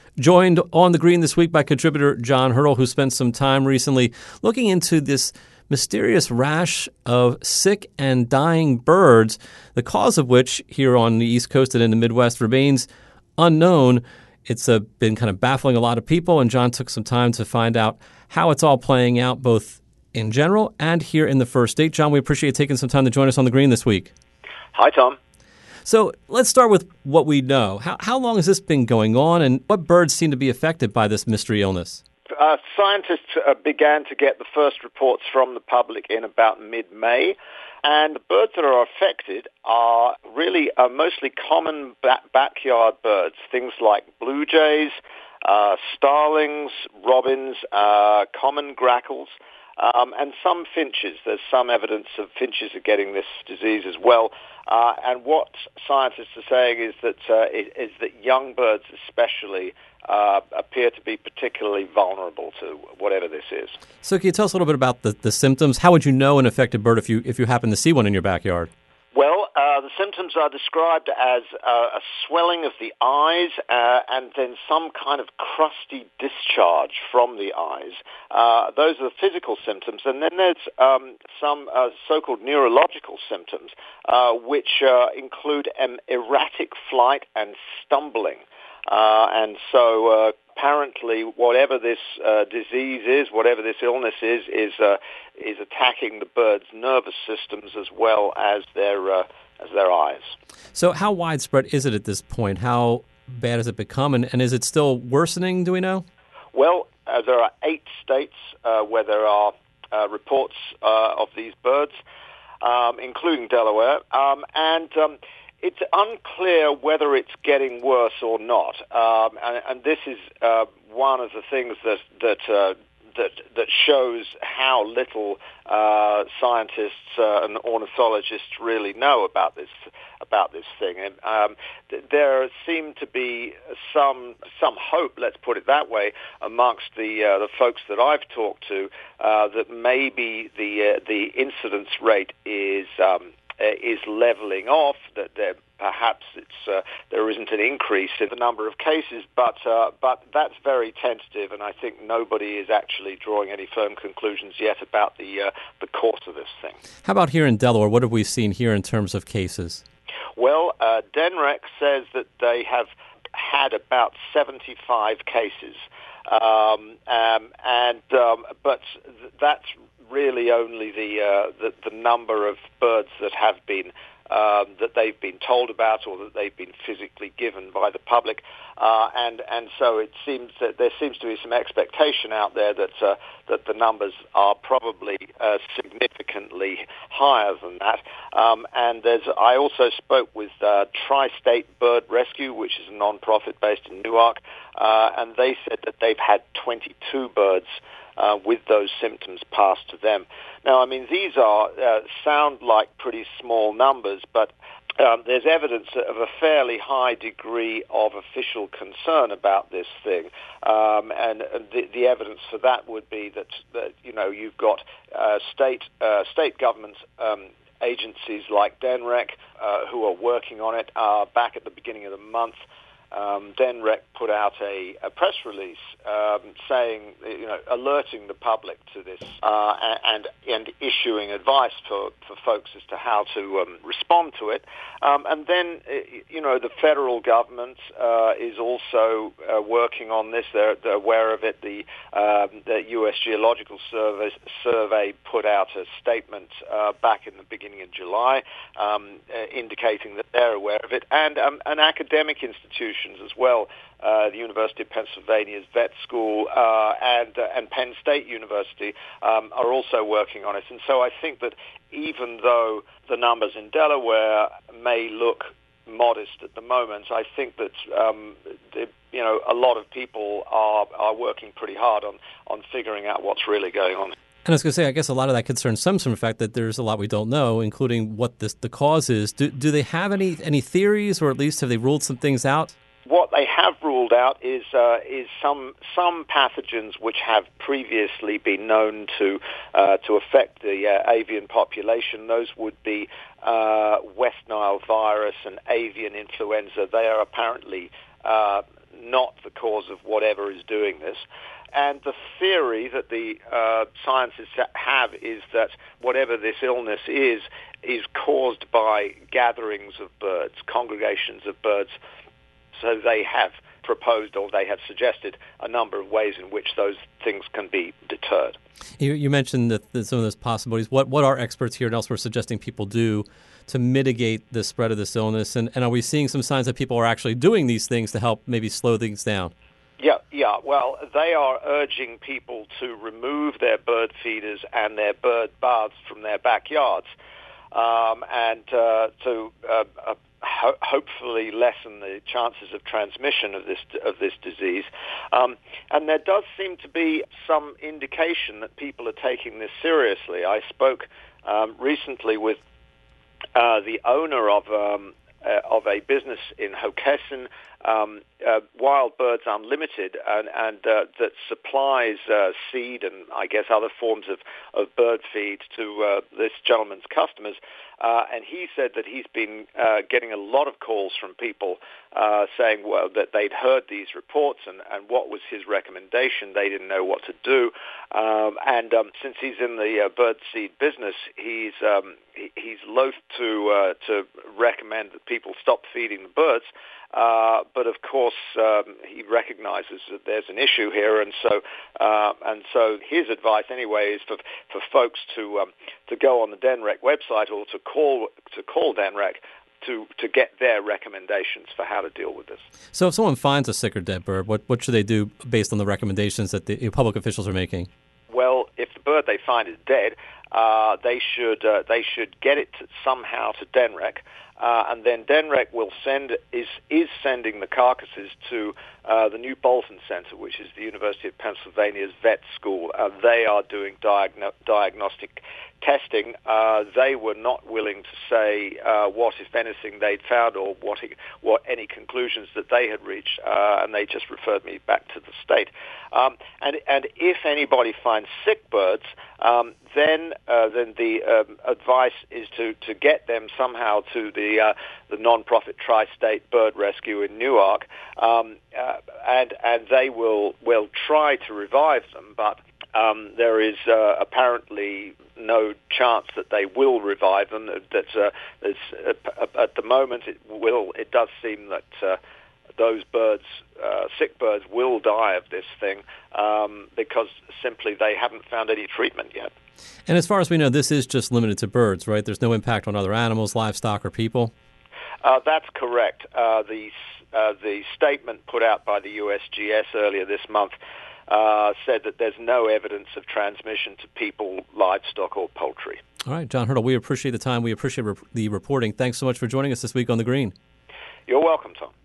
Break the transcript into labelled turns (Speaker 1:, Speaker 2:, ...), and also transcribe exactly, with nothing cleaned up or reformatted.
Speaker 1: Joined on the green this week by contributor John Hurdle, who spent some time recently looking into this mysterious rash of sick and dying birds, the cause of which here on the East Coast and in the Midwest remains unknown. It's uh, been kind of baffling a lot of people, and John took some time to find out how it's all playing out, both in general and here in the First State. John, we appreciate you taking some time to join us on the green this week.
Speaker 2: Hi, Tom.
Speaker 1: So let's start with what we know. How, how long has this been going on, and what birds seem to be affected by this mystery illness?
Speaker 2: Uh, scientists uh, began to get the first reports from the public in about mid-May, and the birds that are affected are really uh, mostly common ba- backyard birds, things like blue jays, uh, starlings, robins, uh, common grackles, Um, and some finches. There's some evidence of finches are getting this disease as well. Uh, and what scientists are saying is that uh, is that young birds especially uh, appear to be particularly vulnerable to whatever this is.
Speaker 1: So can you tell us a little bit about the, the symptoms? How would you know an affected bird if you if you happen to see one in your backyard?
Speaker 2: Well, uh, the symptoms are described as uh, a swelling of the eyes uh, and then some kind of crusty discharge from the eyes. Uh, those are the physical symptoms. And then there's um, some uh, so-called neurological symptoms, uh, which uh, include um, erratic flight and stumbling. Uh, and so uh, apparently whatever this uh, disease is, whatever this illness is, is uh, is attacking the birds' nervous systems as well as their uh, as their eyes.
Speaker 1: So how widespread is it at this point? How bad has it become? And, and is it still worsening, do we know?
Speaker 2: Well, uh, there are eight states uh, where there are uh, reports uh, of these birds, um, including Delaware. Um, and... Um, It's unclear whether it's getting worse or not, um, and, and this is uh, one of the things that that uh, that that shows how little uh, scientists uh, and ornithologists really know about this about this thing. And um, th- there seem to be some some hope, let's put it that way, amongst the uh, the folks that I've talked to uh, that maybe the uh, the incidence rate is. Um, is leveling off, that there, perhaps it's uh, there isn't an increase in the number of cases, but uh, but that's very tentative, and I think nobody is actually drawing any firm conclusions yet about the uh, the course of this thing.
Speaker 1: How about here in Delaware? What have we seen here in terms of cases?
Speaker 2: Well, uh, D N R E C says that they have had about seventy-five cases, um, um, and um, but th- that's really only the, uh, the the number of birds that have been um, that they've been told about or that they've been physically given by the public, uh, and and so it seems that there seems to be some expectation out there that uh, that the numbers are probably uh, significantly higher than that. Um, and there's I also spoke with uh, Tri-State Bird Rescue, which is a non-profit based in Newark, uh, and they said that they've had twenty-two birds Uh, with those symptoms passed to them. Now, I mean, these are uh, sound like pretty small numbers, but um, there's evidence of a fairly high degree of official concern about this thing, um, and the, the evidence for that would be that, that you know you've got uh, state uh, state governments. Um, agencies like D N R E C uh, who are working on it. Uh, back at the beginning of the month, Um, D N R E C put out a, a press release um, saying, you know, alerting the public to this uh, and and issuing advice for, for folks as to how to um, respond to it. Um, and then, you know, the federal government uh, is also uh, working on this. They're, they're aware of it. The, um, the U S Geological Survey, survey put out a statement uh, back in the beginning of July um, uh, indicating that they're aware of it. And um, an academic institution as well, uh, the University of Pennsylvania's Vet School uh, and uh, and Penn State University um, are also working on it. And so I think that even though the numbers in Delaware may look modest at the moment, I think that um, the, you know a lot of people are are working pretty hard on on figuring out what's really going on.
Speaker 1: And I was going to say, I guess a lot of that concerns stems from the fact that there's a lot we don't know, including what this, the cause is. Do, do they have any, any theories, or at least have they ruled some things out?
Speaker 2: What they have ruled out is uh, is some some pathogens which have previously been known to uh, to affect the uh, avian population. Those would be uh, West Nile virus and avian influenza. They are apparently uh, not the cause of whatever is doing this. And the theory that the uh, scientists have is that whatever this illness is, is caused by gatherings of birds, congregations of birds. So they have proposed, or they have suggested, a number of ways in which those things can be deterred.
Speaker 1: You, you mentioned that, that some of those possibilities. What what are experts here and elsewhere suggesting people do to mitigate the spread of this illness? And, and are we seeing some signs that people are actually doing these things to help maybe slow things down?
Speaker 2: Yeah, yeah. Well, they are urging people to remove their bird feeders and their bird baths from their backyards, um, and uh, to uh, uh, ho- hopefully lessen the chances of transmission of this of this disease. Um, and there does seem to be some indication that people are taking this seriously. I spoke um, recently with uh, the owner of um, uh, of a business in Hockessin, um, uh, Wild Birds Unlimited, and, and uh, that supplies uh, seed and I guess other forms of, of bird feed to uh, this gentleman's customers. Uh, and he said that he's been uh, getting a lot of calls from people uh, saying, well, that they'd heard these reports and, and what was his recommendation. They didn't know what to do. Um, and um, since he's in the uh, bird seed business, he's um, he, he's loath to uh, to recommend that people stop feeding the birds. Uh, but of course, um, he recognizes that there's an issue here, and so uh, and so his advice anyway is for for folks to um, to go on the DENREC website or to call to call DENREC to to get their recommendations for how to deal with this.
Speaker 1: So, if someone finds a sick or dead bird, what what should they do based on the recommendations that the public officials are making?
Speaker 2: Well, if the bird they find is dead, uh, they should uh, they should get it to, somehow to DENREC. Uh, and then DENREC will send is is sending the carcasses to uh, the New Bolton Center, which is the University of Pennsylvania's vet school. Uh, they are doing diagno- diagnostic testing. Uh, they were not willing to say uh, what, if anything, they'd found or what what any conclusions that they had reached, uh, and they just referred me back to the state. Um, and and if anybody finds sick birds, um, then uh, then the um, advice is to, to get them somehow to the uh, the non-profit Tri-State Bird Rescue in Newark, um, uh, and and they will will try to revive them, but um, there is uh, apparently no chance that they will revive them. That's uh, uh, at the moment it will. It does seem that uh, those birds, uh, sick birds, will die of this thing um, because simply they haven't found any treatment yet.
Speaker 1: And as far as we know, this is just limited to birds, right? There's no impact on other animals, livestock, or people?
Speaker 2: Uh, that's correct. Uh, the uh, the statement put out by the U S G S earlier this month uh, said that there's no evidence of transmission to people, livestock, or poultry.
Speaker 1: All right, John Hurdle, we appreciate the time. We appreciate re- the reporting. Thanks so much for joining us this week on The Green.
Speaker 2: You're welcome, Tom.